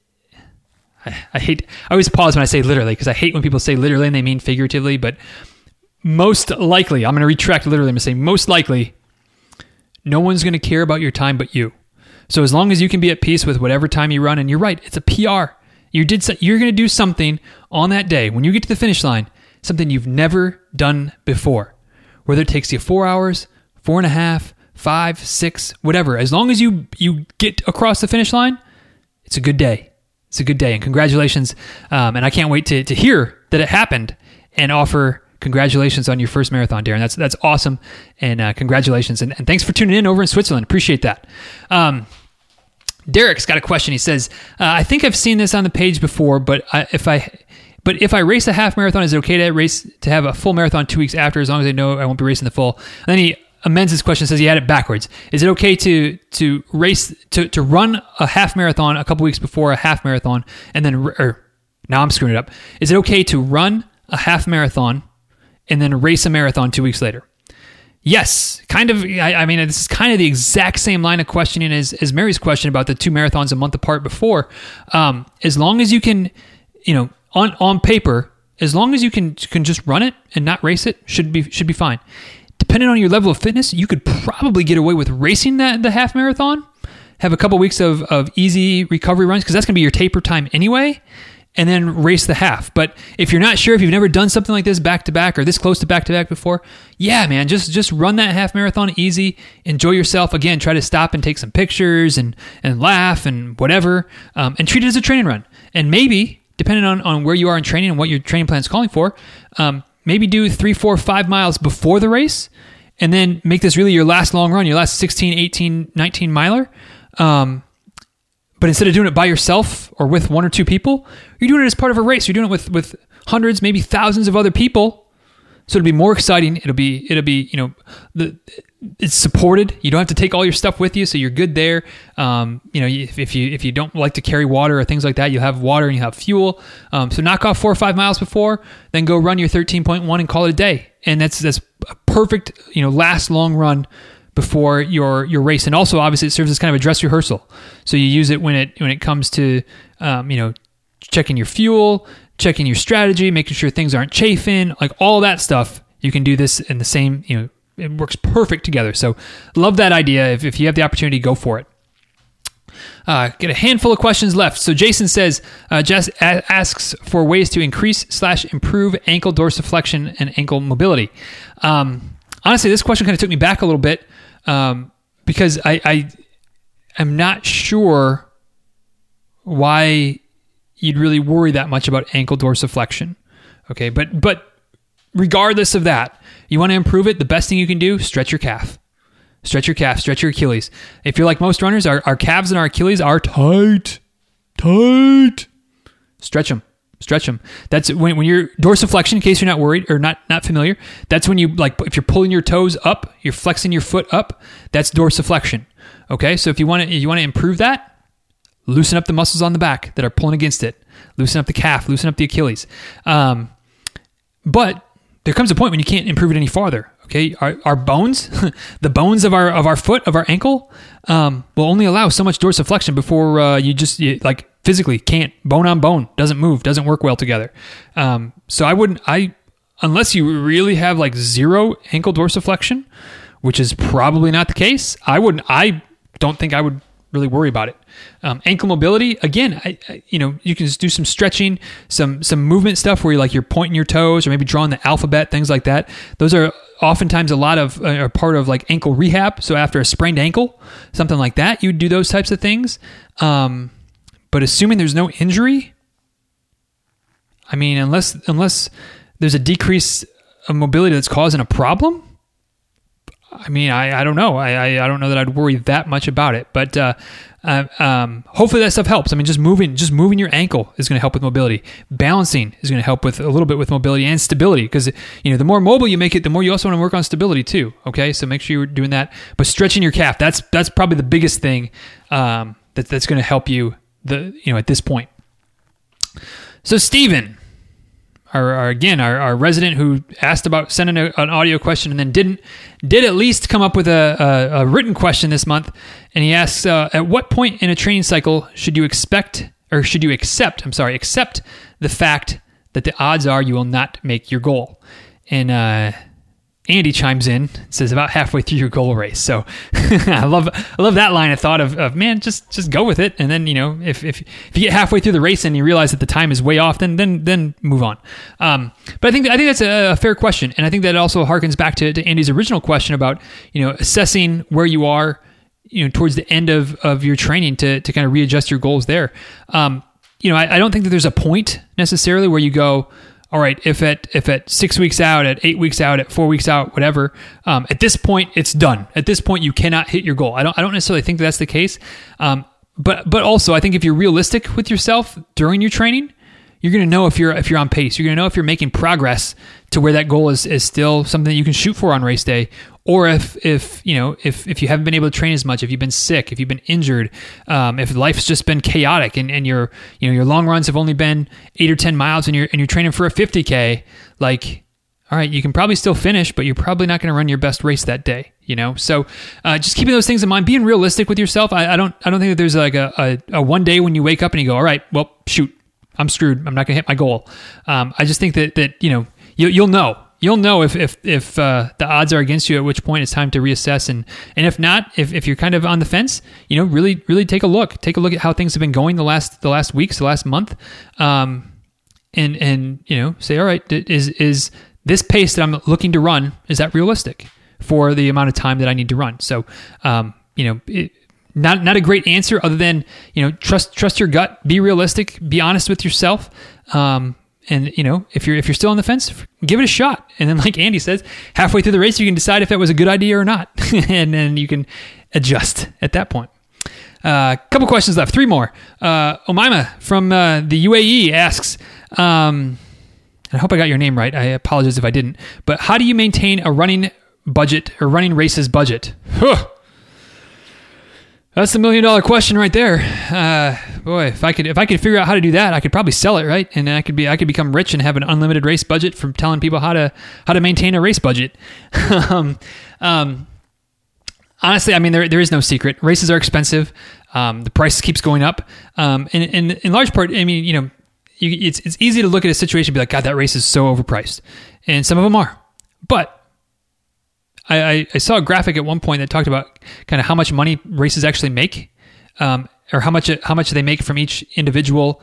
S1: I always pause when I say literally, because I hate when people say literally and they mean figuratively, but most likely, I'm going to retract literally, I'm going to say most likely, no one's going to care about your time but you. So as long as you can be at peace with whatever time you run, and you're right, it's a PR. You're going to do something on that day when you get to the finish line, something you've never done before, whether it takes you 4 hours, 4.5, 5, 6, whatever. As long as you get across the finish line, it's a good day. It's a good day, and congratulations. And I can't wait to hear that it happened and offer congratulations on your first marathon, Darren. That's awesome, and congratulations. And thanks for tuning in over in Switzerland. Appreciate that. Derek's got a question. He says, I think I've seen this on the page before, but if I race a half marathon, is it okay to have a full marathon 2 weeks after, as long as I know I won't be racing the full? And then he amends his question, says he had it backwards. Is it okay to race to run a half marathon a couple weeks before a half marathon, and then now I'm screwing it up. Is it okay to run a half marathon
S2: and then race a marathon 2 weeks later? Yes, kind of. I mean, this is kind of the exact same line of questioning as Mary's question about the 2 marathons a month apart before. As long as you can, on paper, as long as you can just run it and not race it, should be fine. Depending on your level of fitness, you could probably get away with racing the half marathon, have a couple weeks of easy recovery runs, because that's going to be your taper time anyway, and then race the half. But if you're not sure, if you've never done something like this back-to-back or this close to back-to-back before, yeah, man, just run that half marathon easy, enjoy yourself. Again, try to stop and take some pictures and laugh and whatever, and treat it as a training run. And maybe, depending on where you are in training and what your training plan is calling for, maybe do 3, 4, 5 miles before the race, and then make this really your last long run, your last 16, 18, 19 miler. But instead of doing it by yourself or with 1 or 2 people, you're doing it as part of a race. You're doing it with hundreds, maybe thousands of other people. So it'll be more exciting. It'll be it's supported. You don't have to take all your stuff with you, so you're good there. If you don't like to carry water or things like that, you'll have water and you have fuel. So knock off 4 or 5 miles before, then go run your 13.1 and call it a day. And that's a perfect last long run before your race. And also, obviously, it serves as kind of a dress rehearsal. So you use it when it comes to checking your fuel, checking your strategy, making sure things aren't chafing, like all that stuff. You can do this in the same, it works perfect together. So love that idea. If you have the opportunity, go for it. Get a handful of questions left. So Jason says, Jess asks for ways to increase/improve ankle dorsiflexion and ankle mobility. Honestly, this question kind of took me back a little bit, because I'm not sure why you'd really worry that much about ankle dorsiflexion. Okay, but regardless of that, you want to improve it, the best thing you can do, stretch your calf. Stretch your calf, stretch your Achilles. If you're like most runners, our calves and our Achilles are tight. Stretch them. That's when you're dorsiflexion, in case you're not worried or not familiar, that's when you, like, if you're pulling your toes up, you're flexing your foot up, that's dorsiflexion. Okay, so if you want to improve that, loosen up the muscles on the back that are pulling against it. Loosen up the calf, loosen up the Achilles. But there comes a point when you can't improve it any farther. Okay, our bones, the bones of our foot, of our ankle, will only allow so much dorsiflexion before you physically can't, bone on bone, doesn't move, doesn't work well together. So unless you really have like zero ankle dorsiflexion, which is probably not the case, I don't think I would really worry about it. Ankle mobility, again, you can just do some stretching, some movement stuff where you're pointing your toes or maybe drawing the alphabet, things like that. Those are oftentimes a lot of are part of like ankle rehab. So after a sprained ankle, something like that, you would do those types of things. But assuming there's no injury, I mean, unless there's a decrease of mobility that's causing a problem, I mean, I don't know. I don't know that I'd worry that much about it. But hopefully that stuff helps. I mean, just moving your ankle is going to help with mobility. Balancing is going to help with a little bit with mobility and stability, because the more mobile you make it, the more you also want to work on stability too. Okay, so make sure you're doing that. But stretching your calf, that's probably the biggest thing that's going to help you at this point. So Steven, our resident who asked about sending an audio question and then did at least come up with a written question this month, and he asks, at what point in a training cycle should you accept the fact that the odds are you will not make your goal? And Andy chimes in and says about halfway through your goal race. So I love that line of thought of man, just go with it. And then, if you get halfway through the race and you realize that the time is way off, then move on. But I think that's a fair question. And I think that also harkens back to Andy's original question about, assessing where you are, towards the end of your training to kind of readjust your goals there. I don't think that there's a point necessarily where you go, all right, if at 6 weeks out, at 8 weeks out, at 4 weeks out, whatever, at this point it's done. At this point you cannot hit your goal. I don't necessarily think that's the case. But also I think if you're realistic with yourself during your training, you're going to know if you're on pace. You're going to know if you're making progress to where that goal is still something that you can shoot for on race day, or if you haven't been able to train as much, if you've been sick, if you've been injured, if life's just been chaotic and your long runs have only been 8 or 10 miles and you're training for a 50K, like
S1: all right, you can probably still finish, but you're probably not going to run your best race that day, So just keeping those things in mind, being realistic with yourself. I don't think that there's like a one day when you wake up and you go, all right, well, shoot, I'm screwed. I'm not going to hit my goal. I just think that you'll know. You'll know if the odds are against you, at which point it's time to reassess. And if not, if you're kind of on the fence, really, really take a look. Take a look at how things have been going the last weeks, the last month. And say, all right, is this pace that I'm looking to run, is that realistic for the amount of time that I need to run? So, not a great answer other than, trust your gut, be realistic, be honest with yourself. And if you're still on the fence, give it a shot. And then, like Andy says, halfway through the race, you can decide if that was a good idea or not, and then you can adjust at that point. Couple questions left, 3 more. Omaima from the UAE asks, I hope I got your name right. I apologize if I didn't. But how do you maintain a running budget or running races budget? Huh. That's the $1 million question right there. Boy, if I could figure out how to do that, I could probably sell it, right? And I could become rich and have an unlimited race budget from telling people how to maintain a race budget. Honestly, I mean, there is no secret. Races are expensive. The price keeps going up. And in large part, I mean, it's easy to look at a situation and be like, God, that race is so overpriced. And some of them are. But I saw a graphic at one point that talked about kind of how much money races actually make, or how much they make from each individual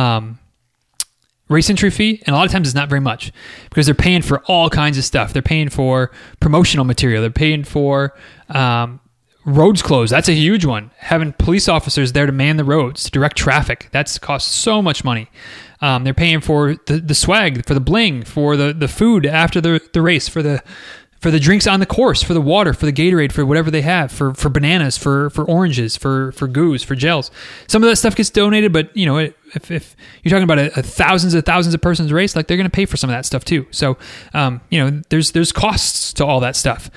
S1: race entry fee. And a lot of times it's not very much, because they're paying for all kinds of stuff. They're paying for promotional material. They're paying for roads closed. That's a huge one. Having police officers there to man the roads, to direct traffic. That's costs so much money. They're paying for the swag, for the bling, for the food after the race, for the drinks on the course, for the water, for the Gatorade, for whatever they have, for bananas, for oranges, for goos, for gels. Some of that stuff gets donated, but if you're talking about a thousands of persons race, like, they're going to pay for some of that stuff too. So, there's costs to all that stuff.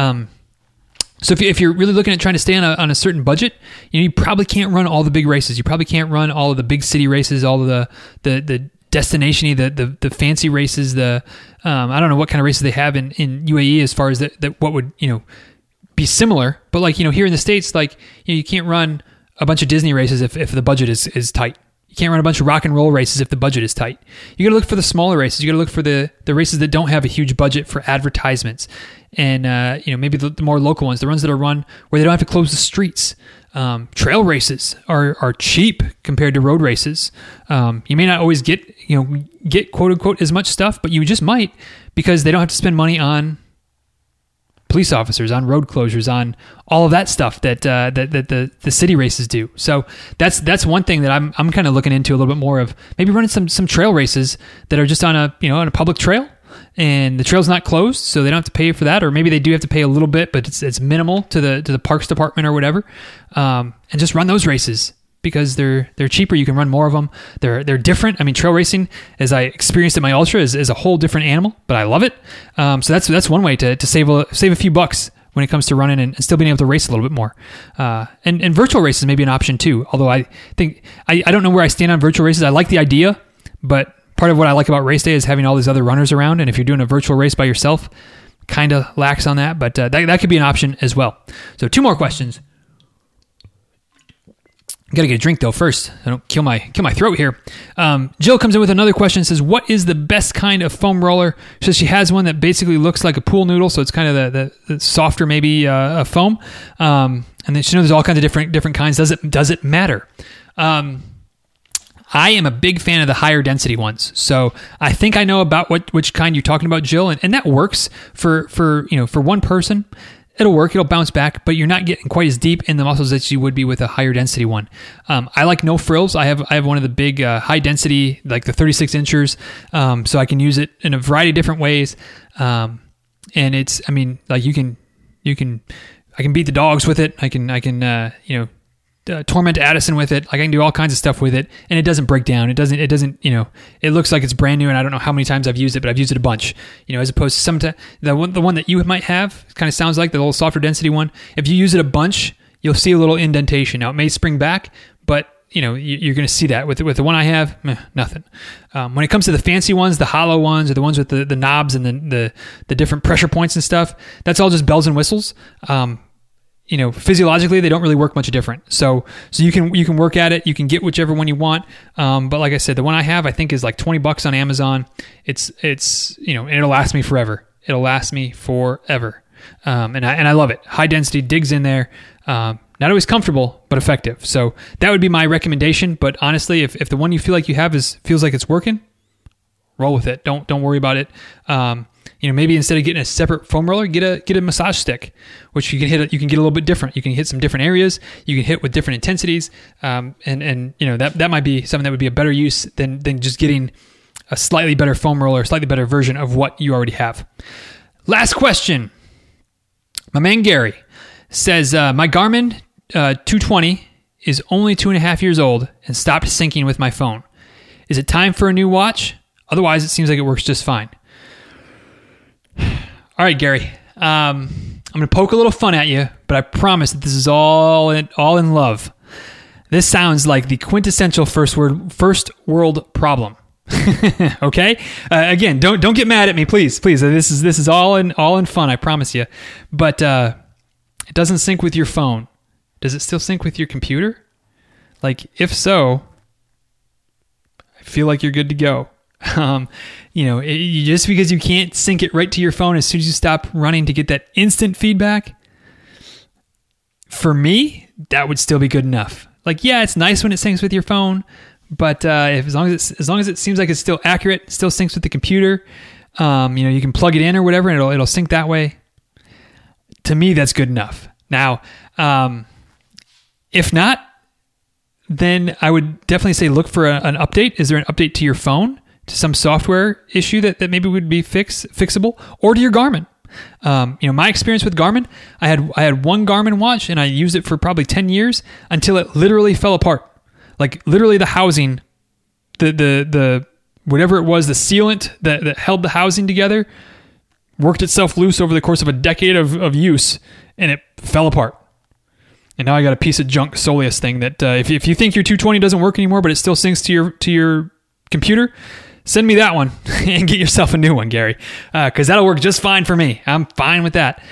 S1: So if you're really looking at trying to stay on a certain budget, you probably can't run all the big races. You probably can't run all of the big city races, all of the destination-y, the fancy races, I don't know what kind of races they have in UAE as far as that what would, be similar. But like, here in the States, like, you can't run a bunch of Disney races if the budget is tight. You can't run a bunch of rock and roll races if the budget is tight. You got to look for the smaller races. You got to look for the races that don't have a huge budget for advertisements. And, maybe the more local ones, the ones that are run where they don't have to close the streets. Trail races are cheap compared to road races. You may not always get quote unquote as much stuff, but you just might, because they don't have to spend money on police officers, on road closures, on all of that stuff that the city races do. So that's one thing that I'm kind of looking into a little bit more of, maybe running some trail races that are just on a public trail, and the trail's not closed, so they don't have to pay for that, or maybe they do have to pay a little bit, but it's minimal to the parks department or whatever, and just run those races because they're cheaper. You can run more of them. They're different. I mean, trail racing, as I experienced at my ultra, is a whole different animal, but I love it. So that's one way to save a few bucks when it comes to running and still being able to race a little bit more. And virtual races may be an option too. Although I think I don't know where I stand on virtual races. I like the idea, but part of what I like about race day is having all these other runners around. And if you're doing a virtual race by yourself, kind of lacks on that. But that could be an option as well. So 2 more questions. Got to get a drink though first. I don't kill my throat here. Jill comes in with another question and says, what is the best kind of foam roller? She says she has one that basically looks like a pool noodle, so it's kind of the softer maybe foam. And then she knows there's all kinds of different kinds. Does it matter? I am a big fan of the higher density ones. So I think I know about which kind you're talking about, Jill, and that works for one person. It'll work. It'll bounce back, but you're not getting quite as deep in the muscles as you would be with a higher density one. I like no frills. I have one of the big high density, like the 36 inchers. So I can use it in a variety of different ways. And it's, I mean, like I can beat the dogs with it. I can torment Addison with it. Like, I can do all kinds of stuff with it, and it doesn't break down. It doesn't, it looks like it's brand new, and I don't know how many times I've used it, but I've used it a bunch, as opposed to sometimes the one that you might have kind of sounds like the little softer density one. If you use it a bunch, you'll see a little indentation. Now, it may spring back, but
S2: you're going to see that with the one I have, nothing. When it comes to the fancy ones, the hollow ones, or the ones with the knobs and the different pressure points and stuff, that's all just bells and whistles. Physiologically, they don't really work much different. So you can work at it. You can get whichever one you want. But like I said, the one I have, I think is like $20 on Amazon. It's and it'll last me forever. It'll last me forever. And I love it. High density, digs in there. Not always comfortable, but effective. So that would be my recommendation. But honestly, if the one you feel like you have feels like it's working, roll with it. Don't worry about it. Maybe instead of getting a separate foam roller, get a massage stick, which you can hit. You can get a little bit different. You can hit some different areas. You can hit with different intensities. That might be something that would be a better use than just getting a slightly better foam roller, a slightly better version of what you already have. Last question. My man Gary says, my Garmin 220 is only 2.5 years old and stopped syncing with my phone. Is it time for a new watch? Otherwise, it seems like it works just fine. All right, Gary. I'm going to poke a little fun at you, but I promise that this is all in love. This sounds like the quintessential first world problem. Okay. Again, don't get mad at me, please. This is all in fun. I promise you. But it doesn't sync with your phone. Does it still sync with your computer? Like, if so, I feel like you're good to go. Just because you can't sync it right to your phone as soon as you stop running to get that instant feedback, for me, that would still be good enough. Like, yeah, it's nice when it syncs with your phone, but as long as it seems like it's still accurate, still syncs with the computer, you can plug it in or whatever, and it'll sync that way. To me, that's good enough. Now, if not, then I would definitely say look for an update. Is there an update to your phone, to some software issue that maybe would be fixable, or to your Garmin? My experience with Garmin, I had one Garmin watch and I used it for probably 10 years until it literally fell apart. Like, literally the housing, the whatever it was, the sealant that held the housing together worked itself loose over the course of a decade of use, and it fell apart. And now I got a piece of junk Soleus thing that if you think your 220 doesn't work anymore, but it still syncs to your computer, send me that one and get yourself a new one, Gary, because that'll work just fine for me. I'm fine with that.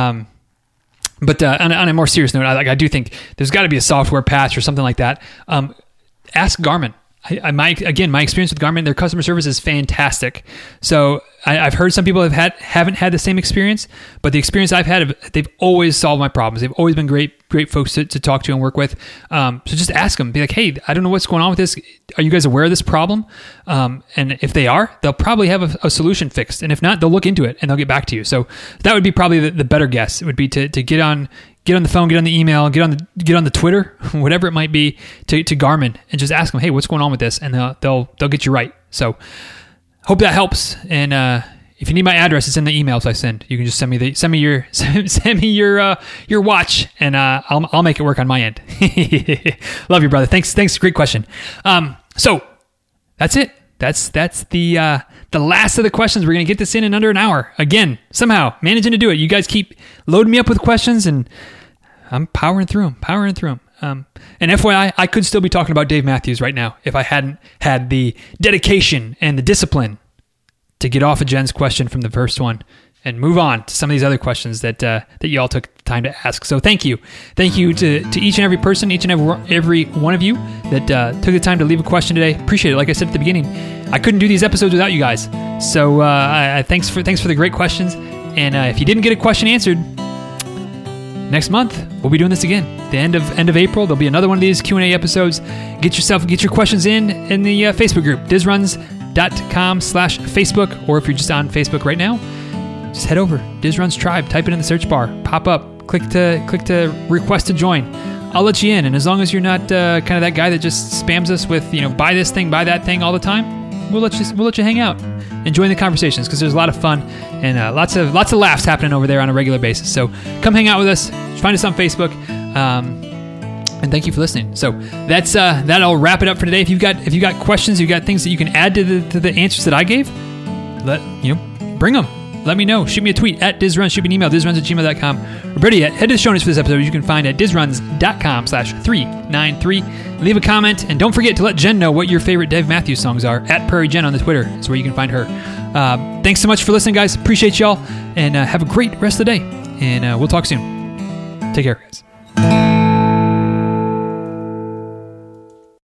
S2: But on a more serious note, I do think there's got to be a software patch or something like that. Ask Garmin. My experience with Garmin, their customer service is fantastic. So I've heard some people haven't had the same experience, but the experience I've had, they've always solved my problems. They've always been great folks to talk to and work with. So just ask them, be like, hey, I don't know what's going on with this. Are you guys aware of this problem? And if they are, they'll probably have a solution fixed. And if not, they'll look into it and they'll get back to you. So that would be probably the better guess. It would be to get on the phone, get on the email, get on the Twitter, whatever it might be, to Garmin, and just ask them, hey, what's going on with this? And they'll get you right. So hope that helps. And if you need my address, it's in the emails I send. You can just send me your watch, and I'll make it work on my end. Love you, brother. Thanks. Great question. So that's it. That's the last of the questions. We're gonna get this in under an hour. Again, somehow managing to do it. You guys keep loading me up with questions, and I'm powering through them. And FYI, I could still be talking about Dave Matthews right now if I hadn't had the dedication and the discipline to get off of Jen's question from the first one and move on to some of these other questions that you all took the time to ask. So thank you to each and every person, each and every one of you that took the time to leave a question today. Appreciate it. Like I said at the beginning, I couldn't do these episodes without you guys. So thanks for the great questions. And if you didn't get a question answered, next month we'll be doing this again. The end of April, there'll be another one of these Q&A episodes. Get your questions in the Facebook group, DizRuns.com/Facebook, or if you're just on Facebook right now, just head over, DizRuns Tribe, type it in the search bar, pop up, click to request to join. I'll let you in, and as long as you're not kind of that guy that just spams us with, buy this thing, buy that thing all the time, we'll let you hang out and join the conversations, because there's a lot of fun and lots of laughs happening over there on a regular basis. So come hang out with us, find us on Facebook, and thank you for listening. So that'll wrap it up for today. If you've got questions, you've got things that you can add to the answers that I gave, bring them.
S1: let me know. Shoot me a tweet at DizRuns. Shoot me an email, dizruns@gmail.com. Or better yet, head to the show notes for this episode, which you can find at dizruns.com/393. Leave a comment, and don't forget to let Jen know what your favorite Dave Matthews songs are. At Prairie Jen on the Twitter is where you can find her. Thanks so much for listening, guys. Appreciate y'all, and have a great rest of the day. And we'll talk soon. Take care, guys.